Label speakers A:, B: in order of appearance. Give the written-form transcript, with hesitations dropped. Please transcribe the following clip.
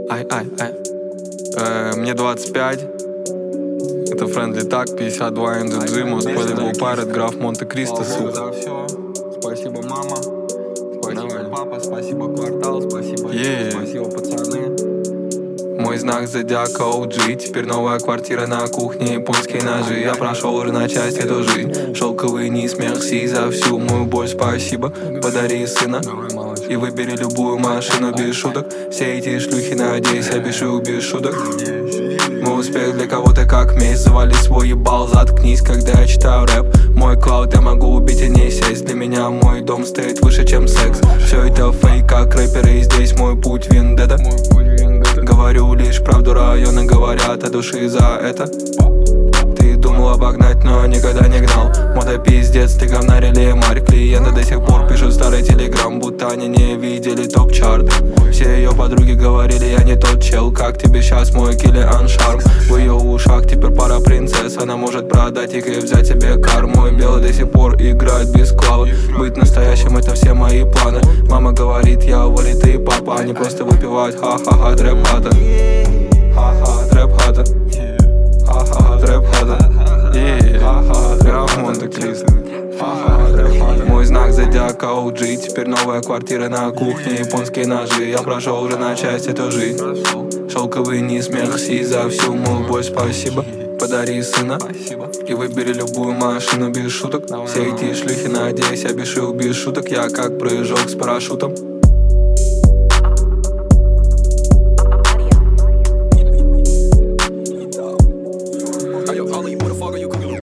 A: Мне 25. Это Friendly Tag, 52 NDG, мост Valuable Pirate, граф Монте-Кристо, сука.
B: Спасибо, мама. Спасибо, папа. Спасибо, квартал. Спасибо, спасибо, пацаны.
A: Мой знак зодиака OG. Теперь новая квартира на кухне, японские ножи. Я прошел уже на часть эту жизнь. Шелковый низ, мерси за всю мою боль, спасибо. Подари сына и выбери любую машину без шуток. Все эти шлюхи, надеюсь, я пишу без шуток. Мой успех для кого-то как месть. Завали свой ебал, заткнись, когда я читаю рэп. Мой клауд, я могу убить и не сесть. Для меня мой дом стоит выше, чем секс. Все это фейк, как рэперы, и здесь мой путь вендетта. Говорю лишь правду, районы говорят от души за это. Ты думал обогнать, но никогда не гнал. Мода пиздец, ты говна реле-марь. Клиенты до сих пор пишут старый телеграм, будто они не видели топ-чарт. Все ее подруги говорили, я не тот чел. Как тебе сейчас мой Киллиан Шарм? В ее ушах теперь пара принцесс. Она может продать их и взять себе кар. Мой белый до сих пор играет без клавы. Быть настоящим — это все мои планы. Мама говорит, я вылитый папа. Они просто выпивают ха-ха-ха, трэп-хата. Ха-ха, трэп-хата. Ха-ха, трэп-хата. Ха-ха, граф Монте-Кристо. Мой знак зодиака OG. Теперь новая квартира на кухне, японские ножи. Я прошел уже на часть эту жизнь. Шелковый низ, мерси за всю мою боль, спасибо. Подари сына и выбери любую машину без шуток. Все эти шлюхи, надеюсь, я бешу без шуток. Я как прыжок с парашютом.